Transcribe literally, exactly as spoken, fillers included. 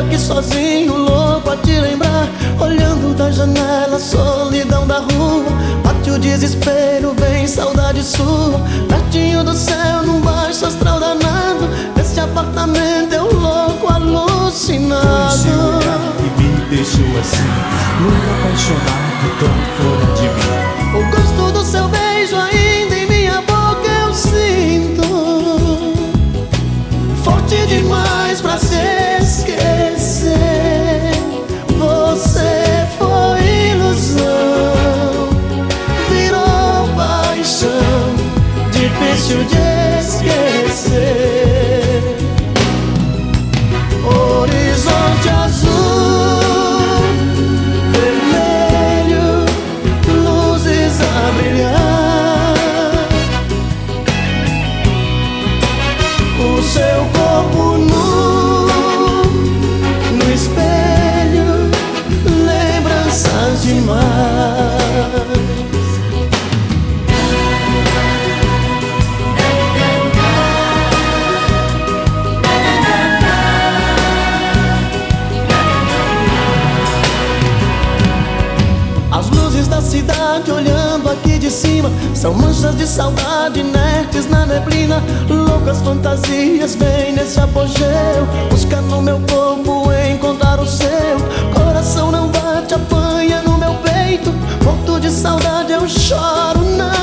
aqui sozinho, louco a te lembrar. Olhando da janela, a solidão da rua. Bate o desespero, vem saudade sua. Pertinho do céu, num baixo astral danado. Nesse apartamento eu louco, alucinado. Foi seu olhar que me deixou assim, louco, apaixonado, tão fora de mim. O gosto do seu beijo ainda em minha boca eu sinto. Forte demais pra se esquecer. Você foi ilusão, virou paixão, difícil de esquecer. Horizonte azul, vermelho, luzes a brilhar. O seu corpo nu, no espelho, lembranças demais. As luzes da cidade olhando aqui de cima são manchas de saudade inertes na neblina. Loucas fantasias vêm nesse apogeu, busca no meu corpo encontrar o seu. Coração não bate, apanha no meu peito, morto de saudade eu choro, não